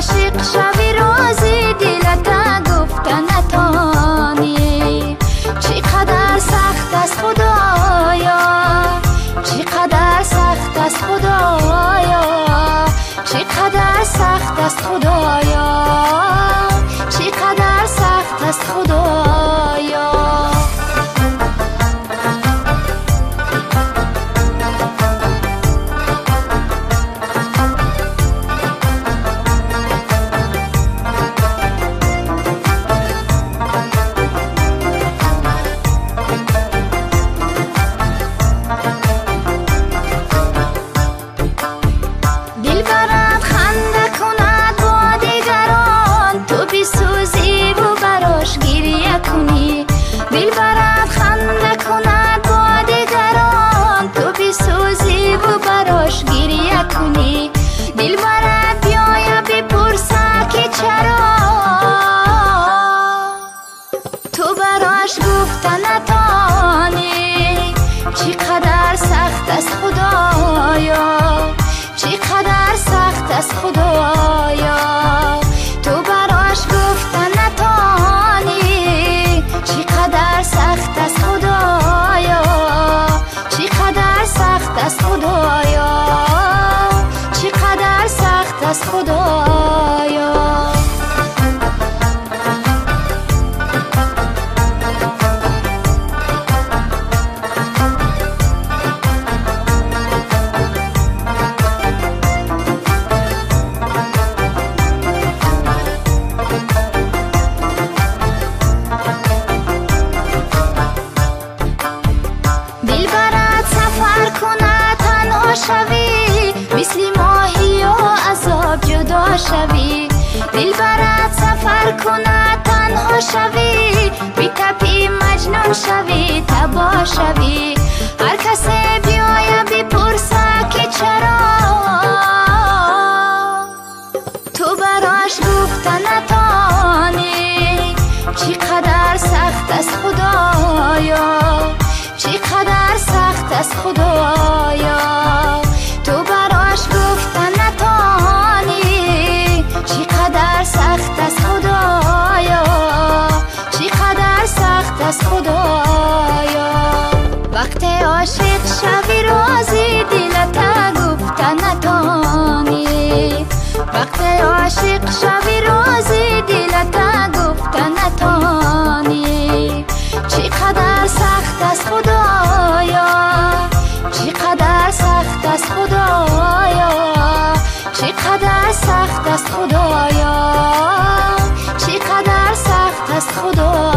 عاشق شوی رازی دلتا گفته نتانی. چقدر سخت است خدایا، چقدر سخت است خدایا، چقدر سخت است خدایا، چقدر سخت است خدایا. چقدر سخت است خدایا، چقدر سخت است خدایا، تو براش گفته نتانی. چقدر سخت است خدایا، چقدر سخت است خدایا، چقدر سخت است خدایا. شوی مثل ماهی و عذاب جدا شوی. دل برات سفر کنه تنها شوی، بی تپی مجنون شوی تباه شوی. هر کسی بیایه بپرسه که چرا، تو براش گفته نتانی. چقدر سخت است خدایا، چقدر سخت است خدایا، تو براش گفته نتانی. چقدر سخت است خدایا، چقدر سخت است خدایا. وقتی عاشق شوی رازی دلتا گفته نتانی. وقتی عاشق شوی رازی دلتا گفته نتانی. چقدر سخت است خدایا، چقدر سخت است خدایا، چقدر سخت است خدایا، چقدر سخت است خدایا.